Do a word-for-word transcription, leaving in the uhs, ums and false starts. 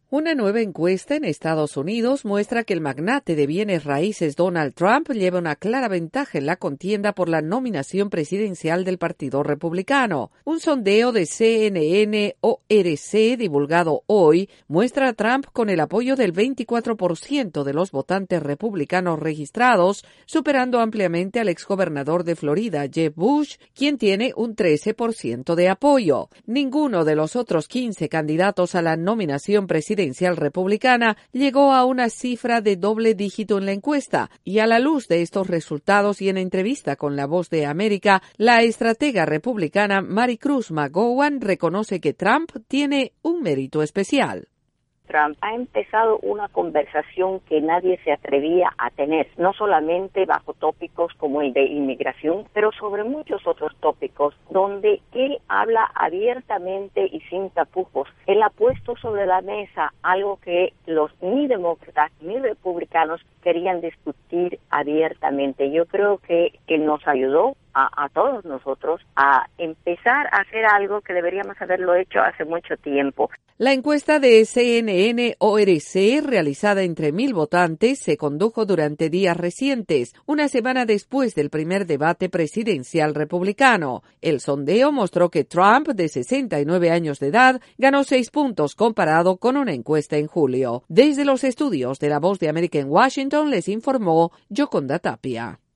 Una nueva encuesta en Estados Unidos muestra que el magnate de bienes raíces Donald Trump lleva una clara ventaja en la contienda por la nominación presidencial del Partido Republicano. Un sondeo de C N N O R C divulgado hoy muestra a Trump con el apoyo del veinticuatro por ciento de los votantes republicanos registrados, superando ampliamente al exgobernador de Florida, Jeb Bush, quien tiene un trece por ciento de apoyo. Ninguno de los otros quince candidatos a la nominación presidencial republicana llegó a una cifra de doble dígito en la encuesta, y a la luz de estos resultados y en entrevista con La Voz de América, la estratega republicana Maricruz McGowan reconoce que Trump tiene un mérito especial. Trump ha empezado una conversación que nadie se atrevía a tener, no solamente bajo tópicos como el de inmigración, pero sobre muchos otros tópicos, donde él habla abiertamente y sin tapujos. Él ha puesto sobre la mesa algo que los ni demócratas ni republicanos querían discutir abiertamente. Yo creo que él nos ayudó A, a todos nosotros a empezar a hacer algo que deberíamos haberlo hecho hace mucho tiempo. La encuesta de C N N O R C, realizada entre mil votantes, se condujo durante días recientes, una semana después del primer debate presidencial republicano. El sondeo mostró que Trump, de sesenta y nueve años de edad, ganó seis puntos comparado con una encuesta en julio. Desde los estudios de La Voz de América en Washington les informó Yoconda Tapia.